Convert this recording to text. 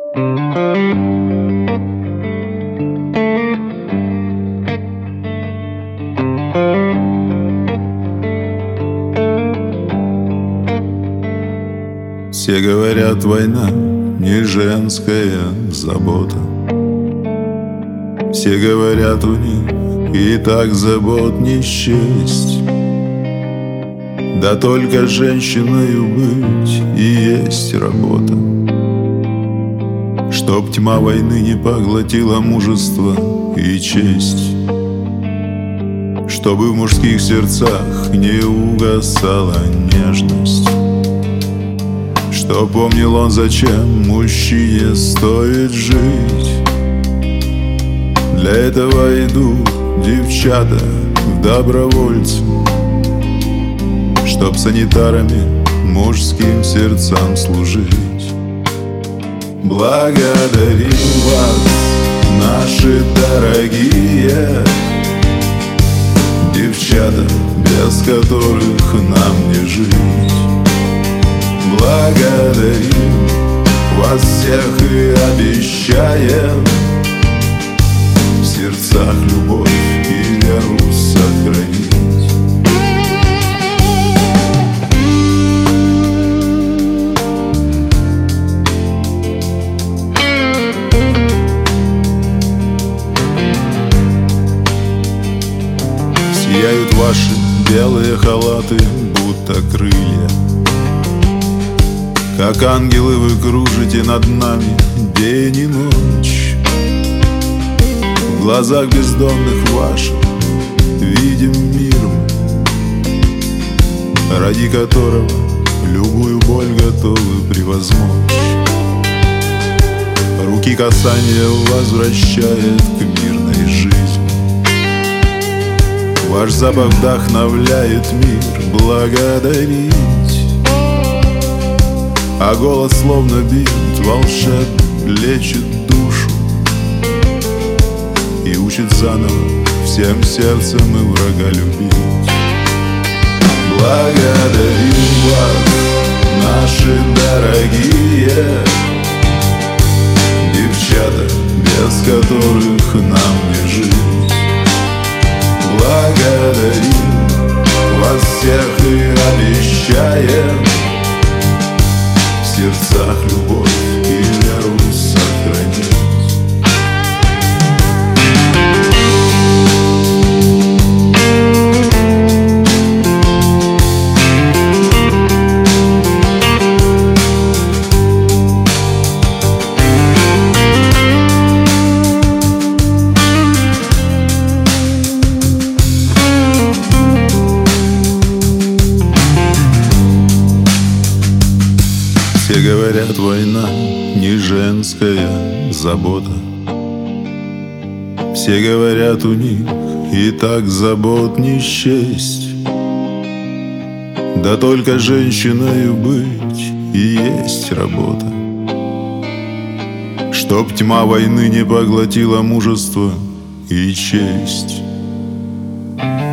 Все говорят, война не женская забота. Все говорят, у них и так забот не счесть. Да только женщиною быть и есть работа. Чтоб тьма войны не поглотила мужество и честь, чтобы в мужских сердцах не угасала нежность, что помнил он, зачем мужчине стоит жить. Для этого идут девчата в добровольцы, чтоб санитарами мужским сердцам служить. Благодарим вас, наши дорогие девчата, без которых нам не жить. Благодарим вас всех и обещаем в сердцах любовь и веру сохранить. Сияют ваши белые халаты, будто крылья. Как ангелы вы кружите над нами день и ночь. В глазах бездомных ваших видим мир, ради которого любую боль готовы превозмочь. Руки касания возвращает к мирной жизни. Ваш запах вдохновляет мир благодарить, а голос словно бинт волшебно лечит душу и учит заново всем сердцем и врага любить. Благодарим вас, наши дорогие девчата, без которых нам не жить. Благодарим вас всех и обещаем в сердцах любовь и веру сохранить. Все говорят, война не женская забота. Все говорят, у них и так забот не счесть. Да только женщиною быть и есть работа. Чтоб тьма войны не поглотила мужество и честь.